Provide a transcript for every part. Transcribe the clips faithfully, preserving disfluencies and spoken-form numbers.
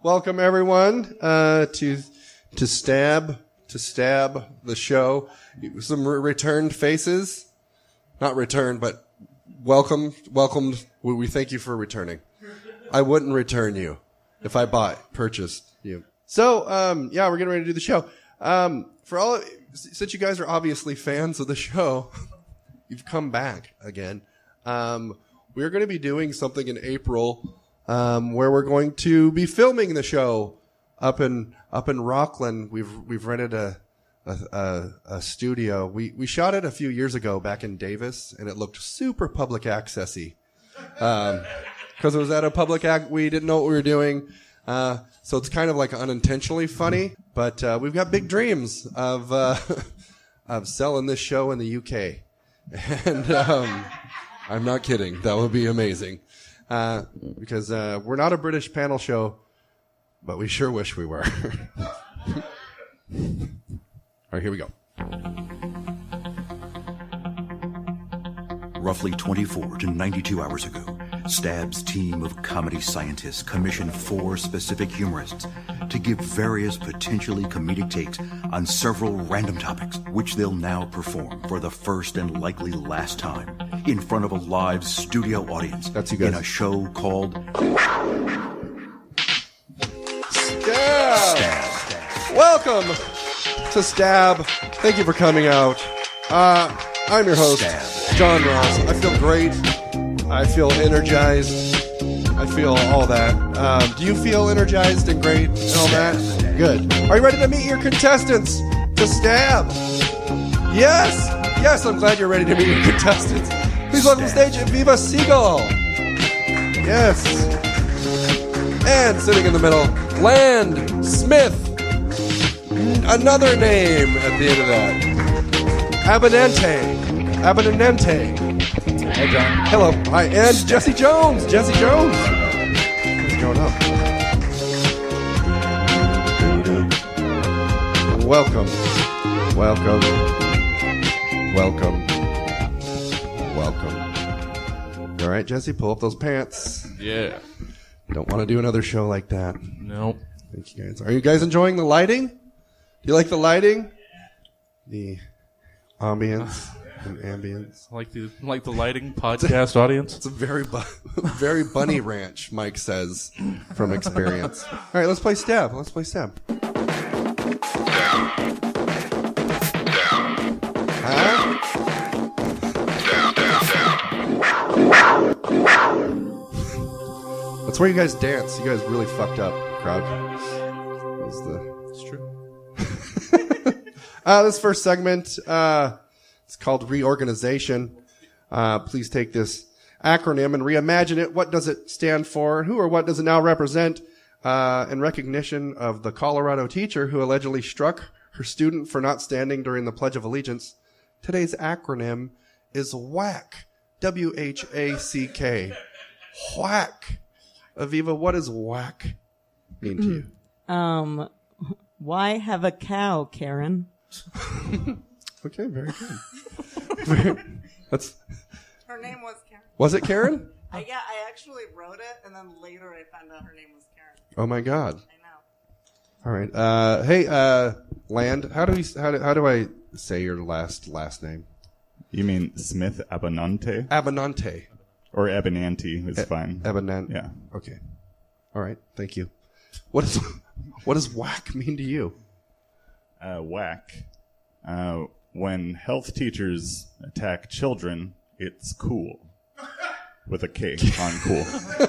Welcome everyone uh, to to stab to stab the show. Some re- returned faces, not returned, but welcome, welcomed. We, we thank you for returning. I wouldn't return you if I bought purchased you. So um, yeah, we're getting ready to do the show. Um, for all of, since you guys are obviously fans of the show, you've come back again. Um, we're going to be doing something in April. Um, where we're going to be filming the show up in up in Rockland. We've we've rented a a, a, a studio. We we shot it a few years ago back in Davis, and it looked super public accessy. Um, because it was at a public act, we didn't know what we were doing. Uh, so it's kind of like unintentionally funny. But uh, we've got big dreams of uh, of selling this show in the U K, and um, I'm not kidding. That would be amazing. Uh, because, uh, we're not a British panel show, but we sure wish we were. All right, here we go. Roughly twenty-four to ninety-two hours ago, Stab's team of comedy scientists commissioned four specific humorists to give various potentially comedic takes on several random topics, which they'll now perform for the first and likely last time in front of a live studio audience. That's you guys. In a show called Stab. Stab. Welcome to Stab. Thank you for coming out. Uh, I'm your host, Stab. John Ross. I feel great. I feel energized. I feel all that. Um, do you feel energized and great and all that? Good. Are you ready to meet your contestants to Stab? Yes. Yes, I'm glad you're ready to meet your contestants. Please welcome to the stage Viva Seagull. Yes. And sitting in the middle, Land Smith. Another name at the end of that. Abinente. Abinente. Hey, John. Hello. Hi. And Jesse Jones. Jesse Jones. What's going on? Welcome. Welcome. Welcome. Welcome. All right, Jesse, pull up those pants. Yeah. Don't want to do another show like that. Nope. Thank you, guys. Are you guys enjoying the lighting? Do you like the lighting? The ambience and ambience. Like the like the lighting podcast audience. It's a very bu- very bunny ranch, Mike says from experience. All right, let's play Stab. Let's play Stab. Huh? That's where you guys dance. You guys really fucked up, crowd. That was the... It's true. uh, this first segment, uh, it's called Reorganization. Uh, please take this acronym and reimagine it. What does it stand for? Who or what does it now represent? Uh, in recognition of the Colorado teacher who allegedly struck her student for not standing during the Pledge of Allegiance, today's acronym is WHACK. W H A C K. WHACK. Aviva, what does WHACK mean to you? Um, why have a cow, Karen? Okay, very good. Very, that's. Her name was Karen. Was it Karen? I, yeah, I actually wrote it, and then later I found out her name was Karen. Oh my God! I know. All right. Uh, hey, uh, Land. How do we? How do, how do I say your last last name? You mean Smith Abinante? Abinante. Or Abinante is e- fine. Abinante. Yeah. Okay. All right. Thank you. What does what does WHACK mean to you? Uh, whack. Uh, when health teachers attack children, it's cool. With a K on cool.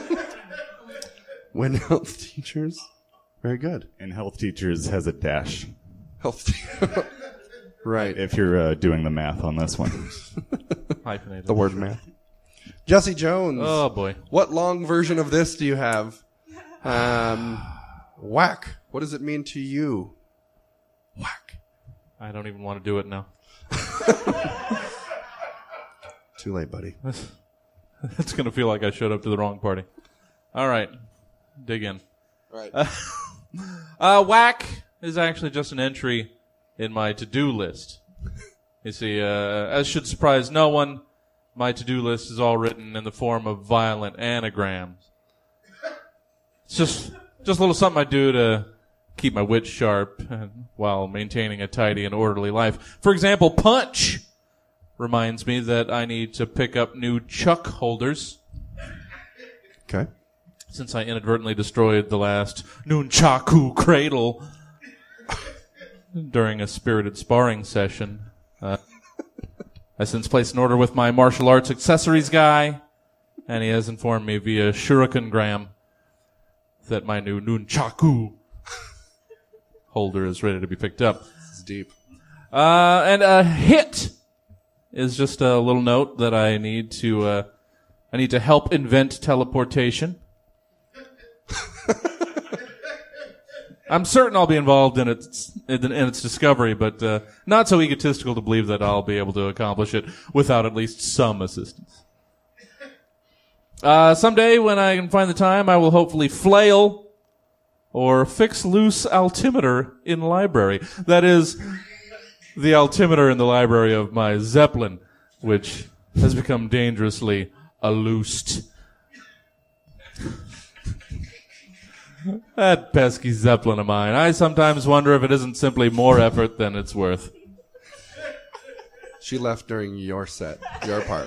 When health teachers? Very good. And health teachers has a dash. Health te- Right. If you're uh, doing the math on this one. Hyphenated. The word math. Jesse Jones. Oh, boy. What long version of this do you have? Um, whack. What does it mean to you? Whack. I don't even want to do it now. Too late, buddy. It's going to feel like I showed up to the wrong party. All right. Dig in. All right. Uh, uh, whack is actually just an entry in my to-do list. You see, uh, as should surprise no one, my to-do list is all written in the form of violent anagrams. It's just, Just a little something I do to keep my wits sharp while maintaining a tidy and orderly life. For example, Punch reminds me that I need to pick up new chuck holders. Okay. Since I inadvertently destroyed the last nunchaku cradle during a spirited sparring session. Uh, I since placed an order with my martial arts accessories guy, and he has informed me via shurikengram that my new nunchaku holder is ready to be picked up. This is deep. Uh, and a hit is just a little note that I need to, uh, I need to help invent teleportation. I'm certain I'll be involved in its in, in its discovery, but uh, not so egotistical to believe that I'll be able to accomplish it without at least some assistance. Uh, someday, when I can find the time, I will hopefully flail or fix loose altimeter in library. That is, the altimeter in the library of my Zeppelin, which has become dangerously aloosed. That pesky Zeppelin of mine. I sometimes wonder if it isn't simply more effort than it's worth. She left during your set, your part.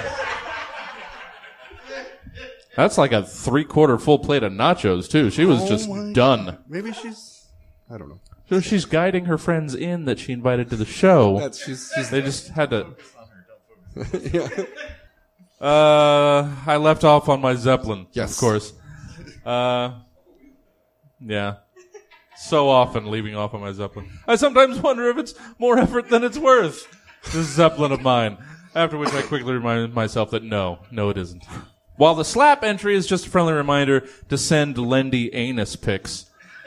That's like a three-quarter full plate of nachos, too. She was Oh just my done. God. Maybe she's, I don't know. So she's guiding her friends in that she invited to the show. That's, she's, she's, They just had to... yeah. Uh, I left off on my Zeppelin, Yes. of course. Uh, yeah. So often leaving off on my Zeppelin. I sometimes wonder if it's more effort than it's worth, this Zeppelin of mine. After which I quickly remind myself that no, no it isn't. While the slap entry is just a friendly reminder to send Lendy anus pics.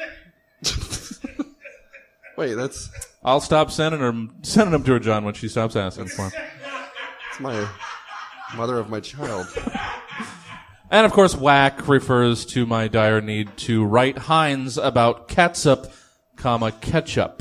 Wait, that's, I'll stop sending her, sending them to her, John, when she stops asking for them. that's my mother of my child. And of course, whack refers to my dire need to write Heinz about catsup, comma, ketchup.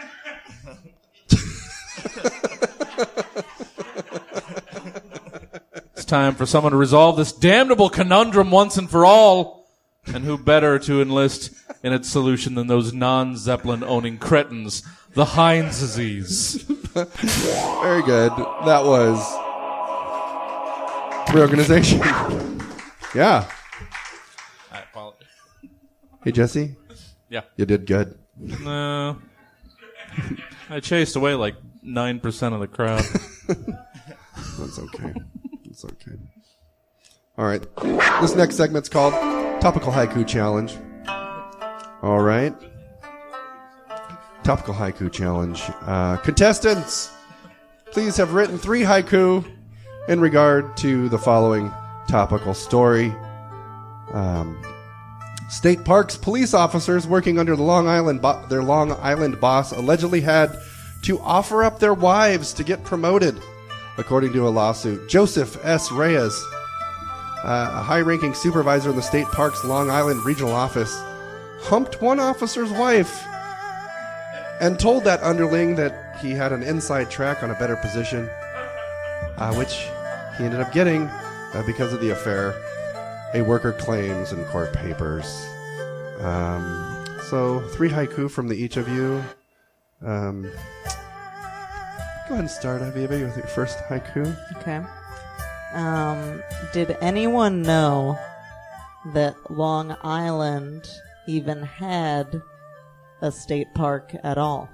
It's time for someone to resolve this damnable conundrum once and for all. And who better to enlist in its solution than those non-Zeppelin owning cretins, the Heinz disease. Very good. That was reorganization. Yeah. I apologize. Hey, Jesse. Yeah. You did good. No. I chased away like nine percent of the crowd. That's okay. That's okay. All right. This next segment's called Topical Haiku Challenge. All right. Topical Haiku Challenge. Uh, contestants, please have written three haiku in regard to the following topical story. Um, state parks police officers working under the Long Island bo- their Long Island boss allegedly had to offer up their wives to get promoted, according to a lawsuit. Joseph S. Reyes, uh, a high-ranking supervisor in the state parks Long Island regional office, humped one officer's wife and told that underling that he had an inside track on a better position, uh, which he ended up getting uh, because of the affair. A worker claims in court papers. Um, so, three haiku from the each of you. Um, go ahead and start, Aviva, with your first haiku. Okay. Um, did anyone know that Long Island even had a state park at all?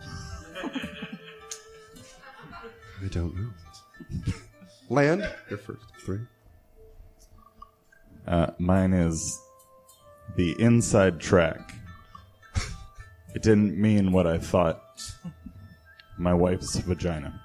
I don't know. Land, your first three. Uh, mine is the inside track. It didn't mean what I thought. My wife's vagina.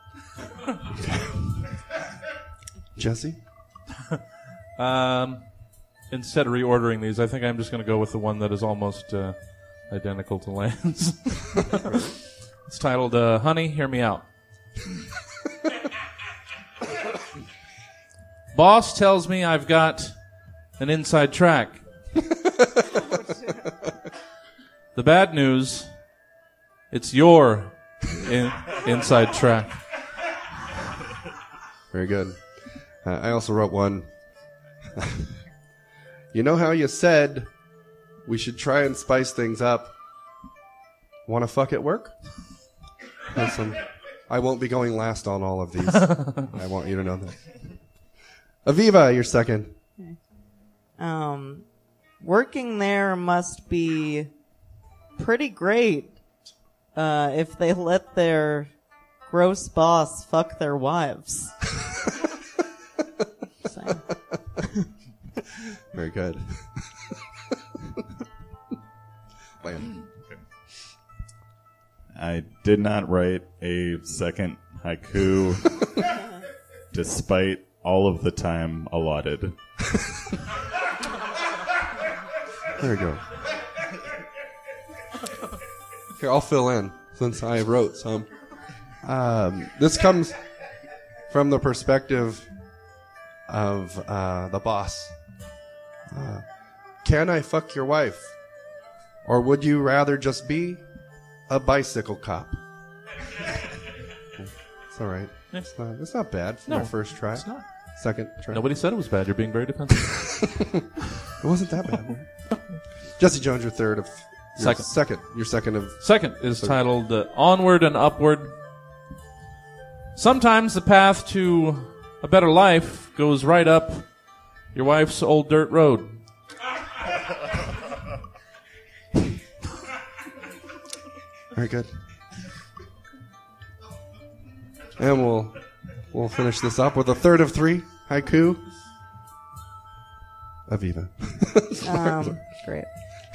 Jesse? Um, instead of reordering these, I think I'm just going to go with the one that is almost uh, identical to Lance. It's titled, uh, Honey, Hear Me Out. Boss tells me I've got an inside track. The bad news, it's your in- inside track. Very good. Uh, I also wrote one. You know how you said we should try and spice things up. Want to fuck at work? Listen, I won't be going last on all of these. I want you to know that. Aviva, you're second. Um, working there must be pretty great uh, if they let their gross boss fuck their wives. So. Very good. Land. I did not write a second haiku despite all of the time allotted. There we go. Here, I'll fill in since I wrote some. Um, this comes from the perspective of uh, the boss. Uh, can I fuck your wife? Or would you rather just be a bicycle cop? It's all right. It's not, it's not bad for No, my first try. it's not. Second try. Nobody said it was bad. You're being very defensive. It wasn't that bad. Jesse Jones, your third of... Your Second. Second. Your second of... Second is titled uh, Onward and Upward. Sometimes the path to a better life goes right up your wife's old dirt road. Very good. And we'll we'll finish this up with a third of three haiku. Aviva. Um, great.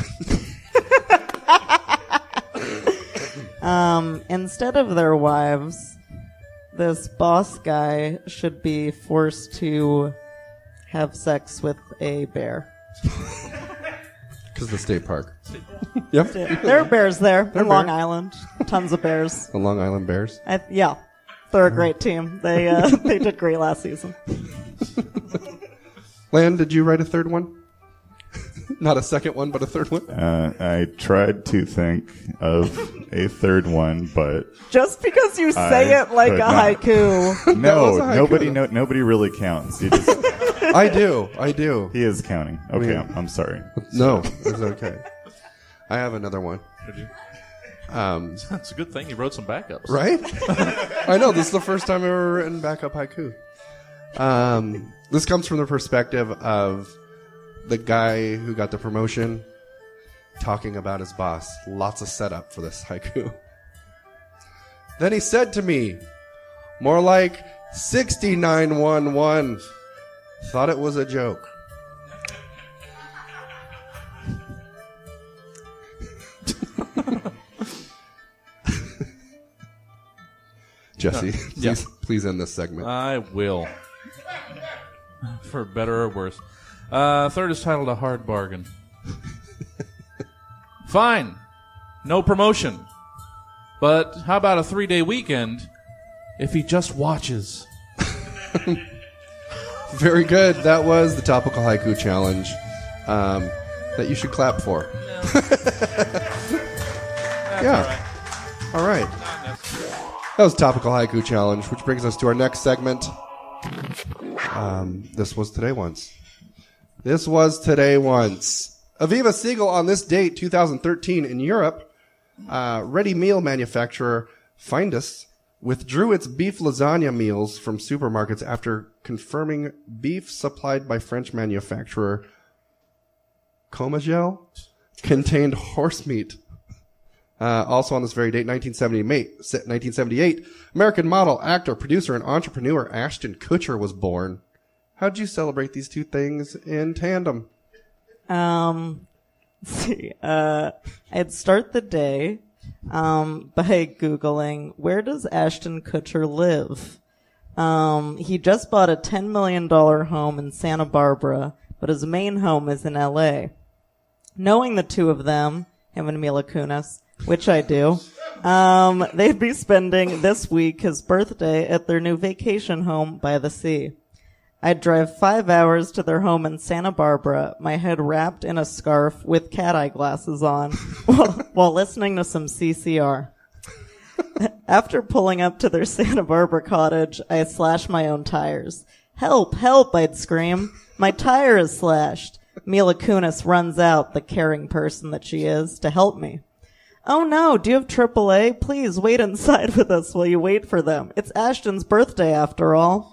um, instead of their wives, this boss guy should be forced to have sex with a bear. Because the state park. Yep. There are bears there There are in Long bears. Island. Tons of bears. The Long Island Bears. I, yeah, they're a great team. They uh, they did great last season. Lan, did you write a third one? Not a second one, but a third one? Uh, I tried to think of a third one, but Just because you say I it like a could not. haiku. no, was a haiku. nobody, no, nobody really counts. You just, I do. I do. he is counting. Okay, Yeah. I'm, I'm sorry. No, it's okay. I have another one. Did you? Um, It's a good thing you wrote some backups. right? I know. This is the first time I've ever written backup haiku. Um, this comes from the perspective of the guy who got the promotion talking about his boss. Lots of setup for this haiku. Then he said to me, more like sixty-nine one one. Thought it was a joke. Jesse, please, Yeah. please end this segment. I will. For better or worse. Uh, third is titled A Hard Bargain. Fine. No promotion. But how about a three-day weekend if he just watches? Very good. That was the topical haiku challenge um, that you should clap for. Yeah. All right. That was topical haiku challenge, which brings us to our next segment. Um, this was Today Once. This was Today Once. Aviva Siegel on this date, two thousand thirteen, in Europe, uh, ready meal manufacturer Findus withdrew its beef lasagna meals from supermarkets after confirming beef supplied by French manufacturer Comagel contained horse meat. Uh, also on this very date, nineteen seventy-eight, American model, actor, producer, and entrepreneur Ashton Kutcher was born. How'd you celebrate these two things in tandem? Um, let's see, uh, I'd start the day, um, by Googling, where does Ashton Kutcher live? Um, he just bought a ten million dollars home in Santa Barbara, but his main home is in L A. Knowing the two of them, him and Mila Kunis, which I do, um, they'd be spending this week his birthday at their new vacation home by the sea. I'd drive five hours to their home in Santa Barbara, my head wrapped in a scarf with cat eye glasses on, while, while listening to some C C R. After pulling up to their Santa Barbara cottage, I slashed my own tires. Help, help, I'd scream. My tire is slashed. Mila Kunis runs out, the caring person that she is, to help me. Oh no, do you have triple A? Please wait inside with us while you wait for them. It's Ashton's birthday after all.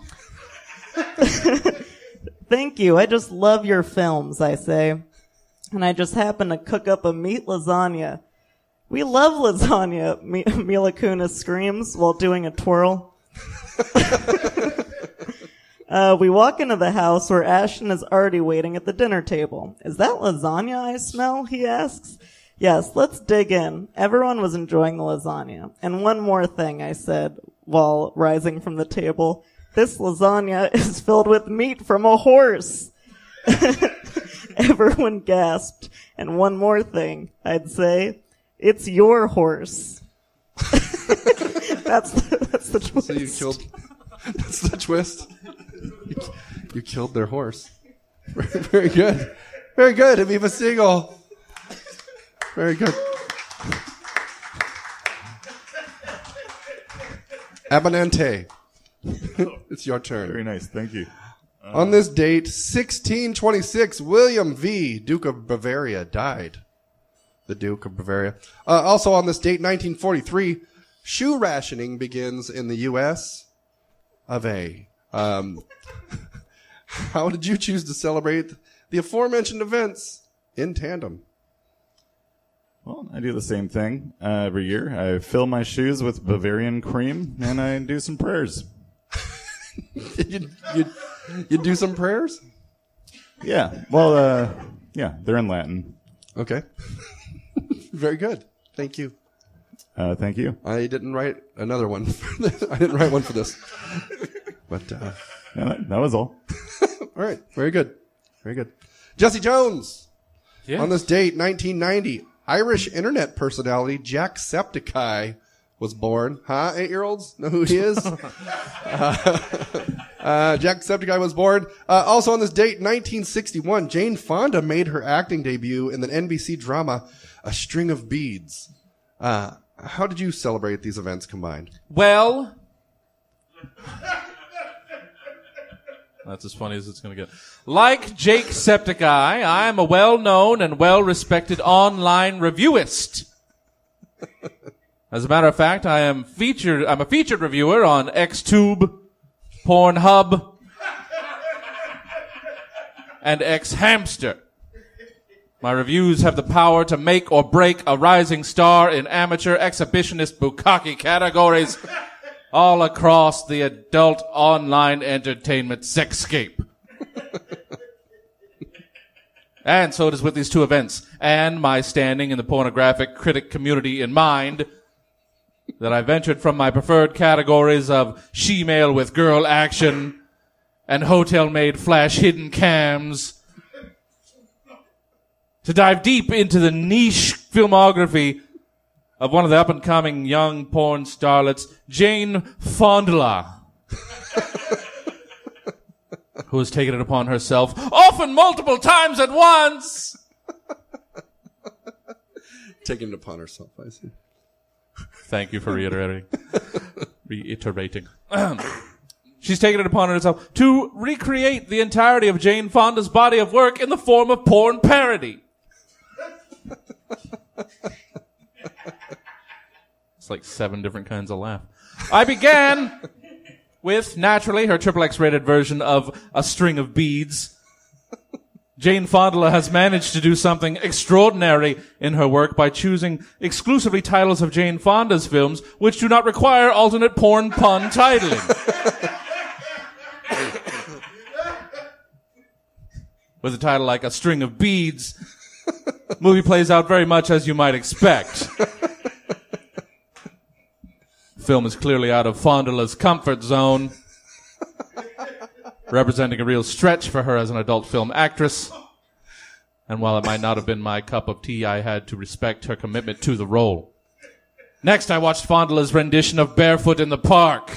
Thank you. I just love your films, I say. And I just happen to cook up a meat lasagna. We love lasagna, M- Mila Kunis screams while doing a twirl. uh, we walk into the house where Ashton is already waiting at the dinner table. Is that lasagna I smell? He asks. Yes, let's dig in. Everyone was enjoying the lasagna. And one more thing, I said, while rising from the table. This lasagna is filled with meat from a horse. Everyone gasped. And one more thing, I'd say. It's your horse. that's, the, that's the twist. So you killed... That's the twist. You, you killed their horse. Very good. Very good, Aviva Siegel. Very good. Abonante. It's your turn. Very nice. Thank you. Uh, On this date, sixteen twenty-six, William V., Duke of Bavaria, died. The Duke of Bavaria. Uh, also on this date, nineteen forty-three, shoe rationing begins in the U S of A. Um, how did you choose to celebrate the aforementioned events in tandem? Well, I do the same thing uh, every year. I fill my shoes with Bavarian cream, and I do some prayers. you, you, you do some prayers? Yeah. Well, uh, yeah, they're in Latin. Okay. Very good. Thank you. Uh, thank you. I didn't write another one for this. I didn't write one for this. But, uh, Yeah, that, that was all. all right. Very good. Very good. Jesse Jones. Yes. On this date, nineteen ninety, Irish internet personality Jacksepticeye was born. Huh? Eight-year-olds know who he is? uh, uh, Jacksepticeye was born. Uh, also on this date, nineteen sixty-one, Jane Fonda made her acting debut in the N B C drama A String of Beads. Uh, how did you celebrate these events combined? Well, that's as funny as it's going to get. Like Jake Septiceye, I am a well-known and well-respected online reviewist. As a matter of fact, I am featured. I'm a featured reviewer on Xtube, Pornhub, and Xhamster. My reviews have the power to make or break a rising star in amateur, exhibitionist, bukkake categories all across the adult online entertainment sexscape. And so it is with these two events and my standing in the pornographic critic community in mind that I ventured from my preferred categories of she-male with girl action and hotel-made flash hidden cams to dive deep into the niche filmography of one of the up-and-coming young porn starlets, Jane Fonda, who has taken it upon herself, often multiple times at once. Taking it upon herself, I see. Thank you for reiterating. reiterating. She's taken it upon herself to recreate the entirety of Jane Fonda's body of work in the form of porn parody. It's like seven different kinds of laugh. I began with, naturally, her triple X rated version of A String of Beads. Jane Fonda has managed to do something extraordinary in her work by choosing exclusively titles of Jane Fonda's films which do not require alternate porn pun titling. With a title like A String of Beads, movie plays out very much as you might expect. Film is clearly out of Fondula's comfort zone, representing a real stretch for her as an adult film actress. And while it might not have been my cup of tea, I had to respect her commitment to the role. Next, I watched Fondula's rendition of Barefoot in the Park.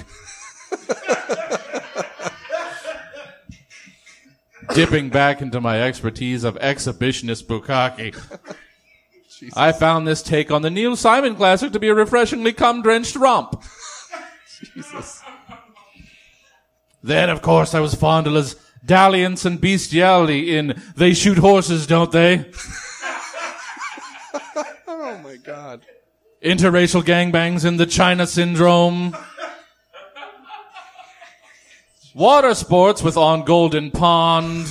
Dipping back into my expertise of exhibitionist bukkake. Jesus. I found this take on the Neil Simon classic to be a refreshingly cum-drenched romp. Jesus. Then, of course, I was Fondula's dalliance and bestiality in They Shoot Horses, Don't They? Oh my God. Interracial gangbangs in The China Syndrome. Water sports with On Golden Pond.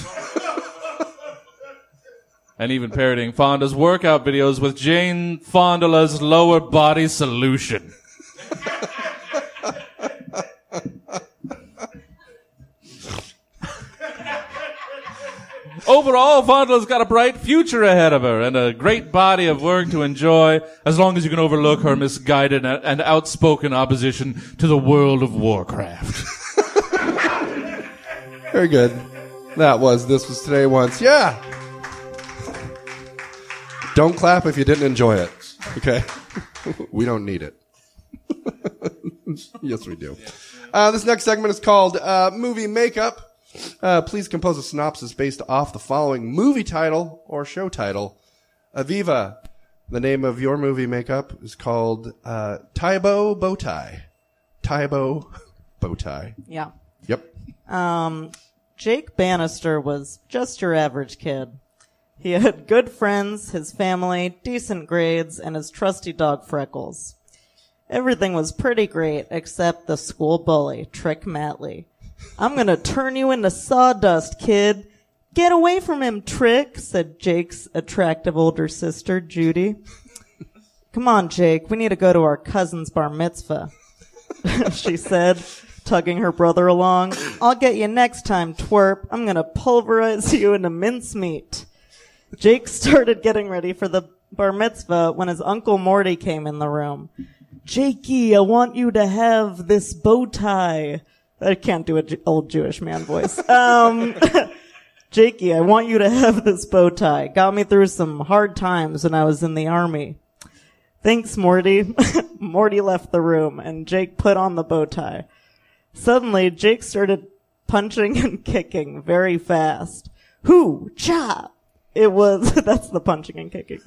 And even parodying Fonda's workout videos with Jane Fondula's Lower Body Solution. Overall, Fondula's got a bright future ahead of her and a great body of work to enjoy as long as you can overlook her misguided and outspoken opposition to the world of Warcraft. Very good. That was This Was Today Once. Yeah. Don't clap if you didn't enjoy it. Okay? We don't need it. Yes, we do. Uh, this next segment is called uh, Movie Makeup. Uh, please compose a synopsis based off the following movie title or show title. Aviva, the name of your movie makeup is called uh, Tybo Bowtie. Tybo Bowtie. Yeah. Yep. Um, Jake Bannister was just your average kid. He had good friends, his family, decent grades, and his trusty dog Freckles. Everything was pretty great except the school bully, Trick Matley. I'm gonna turn you into sawdust, kid. Get away from him, Trick, said Jake's attractive older sister, Judy. Come on, Jake, we need to go to our cousin's bar mitzvah, she said, tugging her brother along. I'll get you next time, twerp. I'm gonna pulverize you into mincemeat. Jake started getting ready for the bar mitzvah when his Uncle Morty came in the room. Jakey, I want you to have this bow tie. I can't do an old Jewish man voice. Um, Jakey, I want you to have this bow tie. Got me through some hard times when I was in the army. Thanks, Morty. Morty left the room, and Jake put on the bow tie. Suddenly, Jake started punching and kicking very fast. Hoo! Cha! It was, that's the punching and kicking.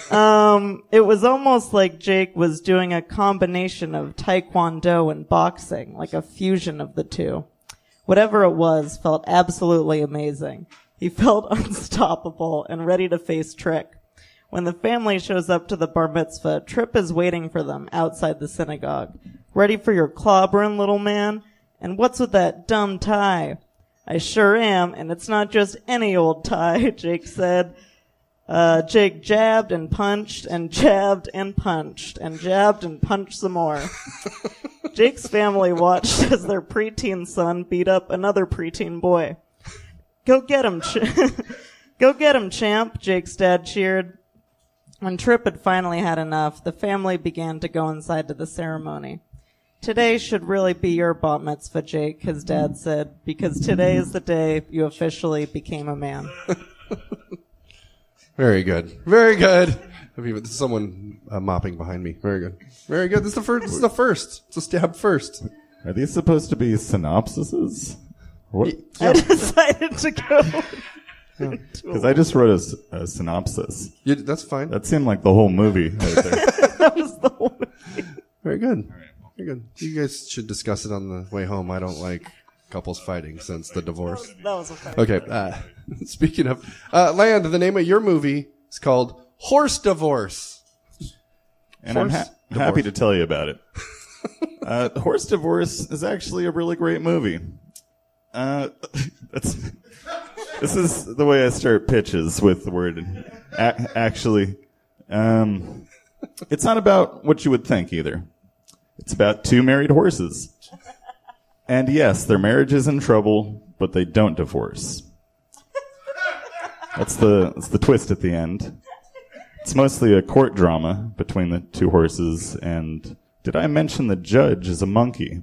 Um, it was almost like Jake was doing a combination of taekwondo and boxing, like a fusion of the two. Whatever it was felt absolutely amazing. He felt unstoppable and ready to face Trick. When the family shows up to the bar mitzvah, Trip is waiting for them outside the synagogue. Ready for your clobbering, little man? And what's with that dumb tie? I sure am, and it's not just any old tie, Jake said. Uh, Jake jabbed and punched and jabbed and punched and jabbed and punched some more. Jake's family watched as their preteen son beat up another preteen boy. Go get him, ch- Go get him, champ, Jake's dad cheered. When Trip had finally had enough, the family began to go inside to the ceremony. Today should really be your bat mitzvah, Jake, his dad said, because today is the day you officially became a man. Very good. Very good. There's someone uh, mopping behind me. Very good. Very good. This is the first. This is the first. It's a stab first. Are these supposed to be synopsises? What? I decided to go. Because I just wrote a, s- a synopsis. You, that's fine. That seemed like the whole movie right there. That was the whole movie. Very good. Very good. You guys should discuss it on the way home. I don't like couples fighting since the divorce. That was a fight. Okay. Uh, speaking of uh, Land, the name of your movie is called Horse Divorce. And I'm Horse ha- Divorce. happy to tell you about it. uh, Horse Divorce is actually a really great movie. Uh, that's, this is the way I start pitches, with the word a- actually. Um, it's not about what you would think either. It's about two married horses. And yes, their marriage is in trouble, but they don't divorce. That's the, that's the twist at the end. It's mostly a court drama between the two horses, and did I mention the judge is a monkey?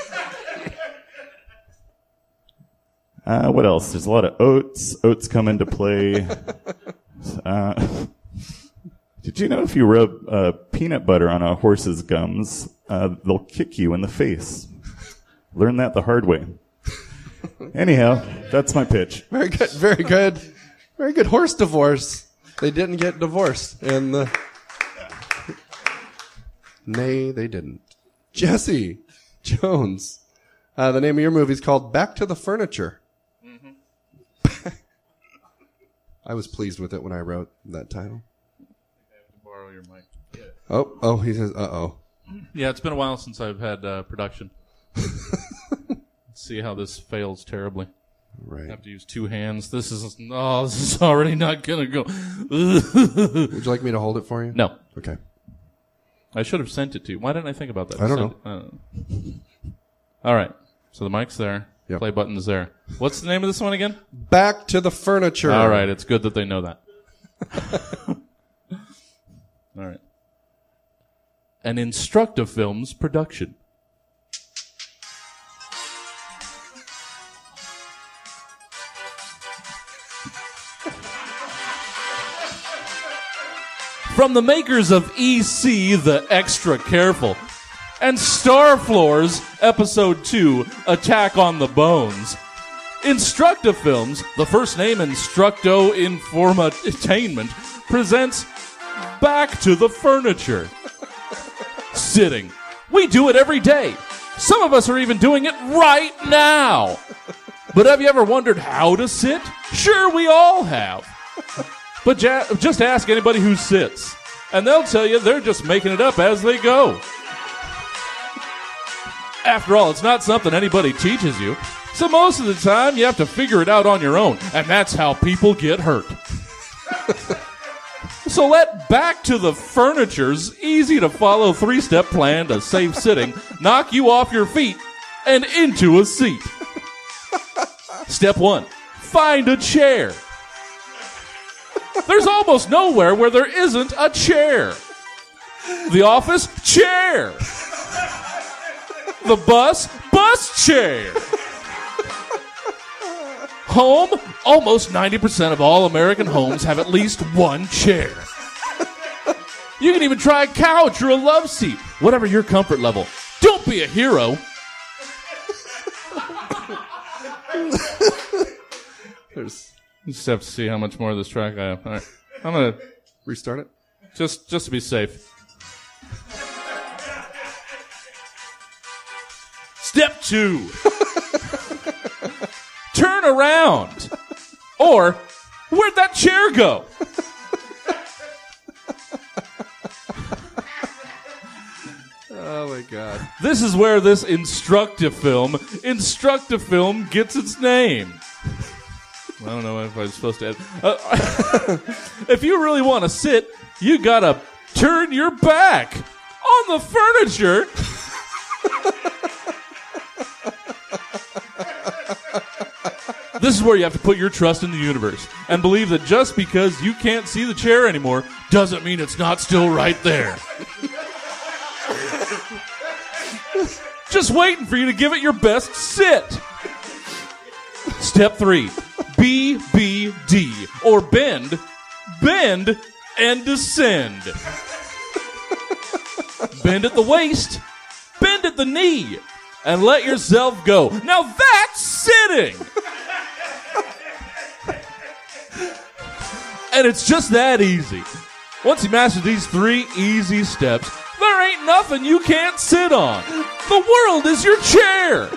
Uh, what else? There's a lot of oats. Oats come into play. Uh, did you know if you rub uh, peanut butter on a horse's gums, uh, they'll kick you in the face? Learn that the hard way. Anyhow, that's my pitch. Very good. Very good. Very good. Horse Divorce. They didn't get divorced. And the... Nay, they didn't. Jesse Jones. Uh, the name of your movie is called Back to the Furniture. I was pleased with it when I wrote that title. I have to borrow your mic. Yeah. Oh, oh, he says, uh-oh. Yeah, it's been a while since I've had uh, production. Let's see how this fails terribly. I Right. have to use two hands. This is oh, this is already not gonna go. Would you like me to hold it for you? No, Okay. I should have sent it to you. Why didn't I think about that? I don't Send- uh, all right, so the mic's there. Yep. Play button's there. What's the name of this one again? Back to the furniture. All right, it's good that they know that. All right. An Instructive Films production. From the makers of E C the Extra Careful and Star Floors Episode two, Attack on the Bones, Instructive Films, the first name Instructo Informatainment, presents Back to the Furniture. Sitting. We do it every day. Some of us are even doing it right now. But have you ever wondered how to sit? Sure, we all have. But ja- just ask anybody who sits, and they'll tell you they're just making it up as they go. After all, it's not something anybody teaches you. So most of the time, you have to figure it out on your own, and that's how people get hurt. So let Back to the Furniture's easy-to-follow three-step plan to safe sitting knock you off your feet and into a seat. Step one, find a chair. There's almost nowhere where there isn't a chair. The office, chair. The bus, bus chair. Home, almost ninety percent of all American homes have at least one chair. You can even try a couch or a love seat, whatever your comfort level. Don't be a hero. There's You just have to see how much more of this track I have. All right. I'm going to, restart it. just just to be safe. Step two. Turn around. Or, where'd that chair go? Oh my God. This is where this instructive film, instructive film gets its name. I don't know if I was supposed to add. Uh, if you really want to sit, you gotta turn your back on the furniture. This is where you have to put your trust in the universe and believe that just because you can't see the chair anymore doesn't mean it's not still right there. Just waiting for you to give it your best sit. Step three, B B D, or bend, bend, and descend. Bend at the waist, bend at the knee, and let yourself go. Now that's sitting. And it's just that easy. Once you master these three easy steps, there ain't nothing you can't sit on. The world is your chair.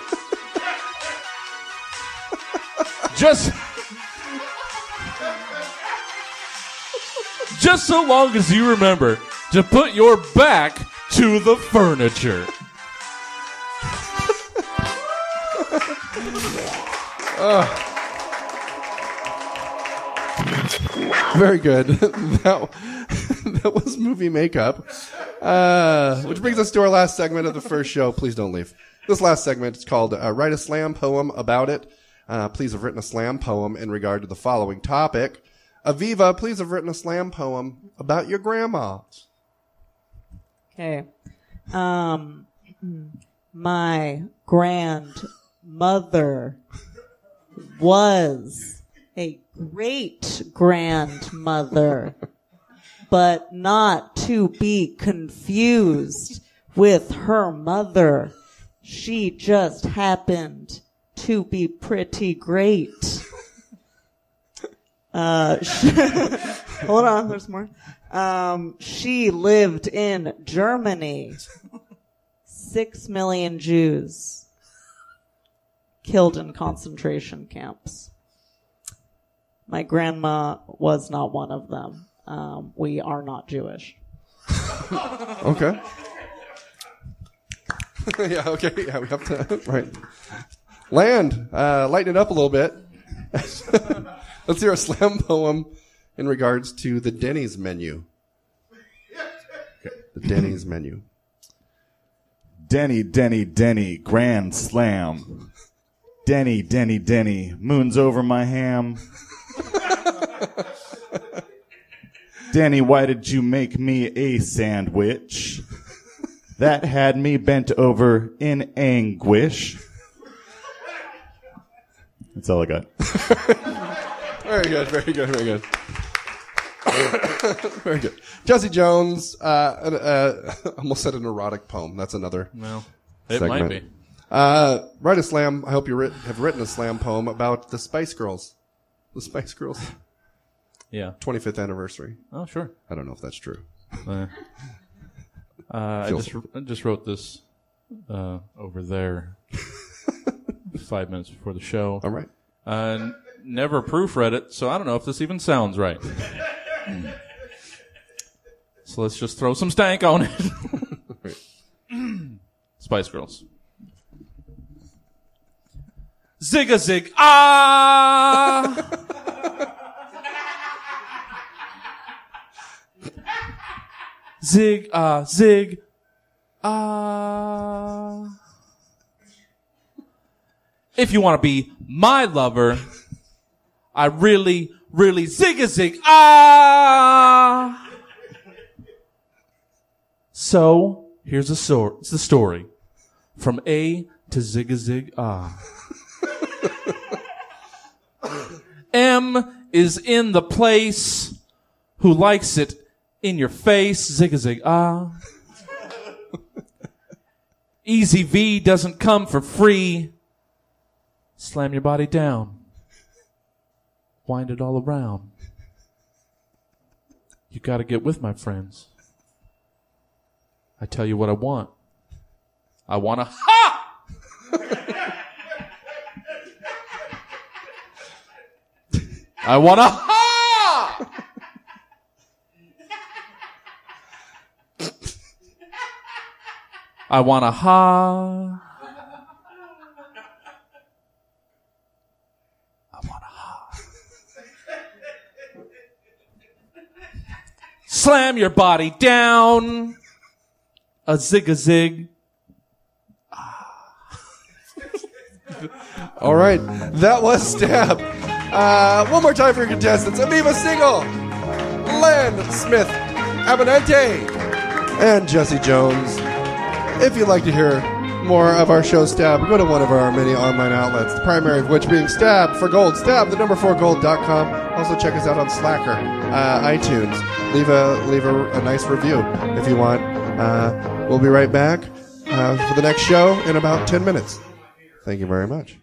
Just, just so long as you remember to put your back to the furniture. uh. Very good. that, that was movie makeup. Uh, which brings us to our last segment of the first show. Please don't leave. This last segment is called uh, Write a Slam Poem About It. Uh, please have written a slam poem in regard to the following topic. Aviva, please have written a slam poem about your grandma. Okay. Um, my grandmother was a great grandmother, but not to be confused with her mother. She just happened to be pretty great. Uh, she, hold on, there's more. Um, she lived in Germany. Six million Jews killed in concentration camps. My grandma was not one of them. Um, we are not Jewish. Okay. yeah, okay. Yeah, we have to. Right. Land, uh, lighten it up a little bit. Let's hear a slam poem in regards to the Denny's menu. Okay. The Denny's menu. Denny, Denny, Denny, Grand Slam. Denny, Denny, Denny, moon's over my ham. Denny, why did you make me a sandwich? That had me bent over in anguish. That's all I got. Very good, very good, very good. Very good. Jesse Jones, uh, uh, almost said an erotic poem. That's another Well, it segment. might be. Uh, write a slam. I hope you writ- have written a slam poem about the Spice Girls. The Spice Girls. Yeah. twenty-fifth anniversary. Oh, sure. I don't know if that's true. Uh, uh, I Feel just I just wrote this uh, over there five minutes before the show. All right. Uh, never proofread it, so I don't know if this even sounds right. So let's just throw some stank on it. Spice Girls. Zig a zig ah. Zig ah zig ah. If you want to be my lover, I really, really zig a zig ah. So here's a so- it's the story from A to zig a zig ah. M is in the place who likes it in your face, zig a zig ah. Easy V doesn't come for free. Slam your body down. Wind it all around. You gotta get with my friends. I tell you what I want. I want a ha! I want a ha! I want a ha. I want a ha. Slam your body down. A zig a zig. All right. That was Stab. Uh, one more time for your contestants. Aviva Siegel, Len Smith Abinante, and Jesse Jones. If you'd like to hear more of our show Stab, go to one of our many online outlets, the primary of which being Stab for Gold. Stab, the number four gold dot com. Also check us out on Slacker, uh, iTunes. Leave a leave a, a nice review if you want. Uh, we'll be right back uh, for the next show in about ten minutes. Thank you very much.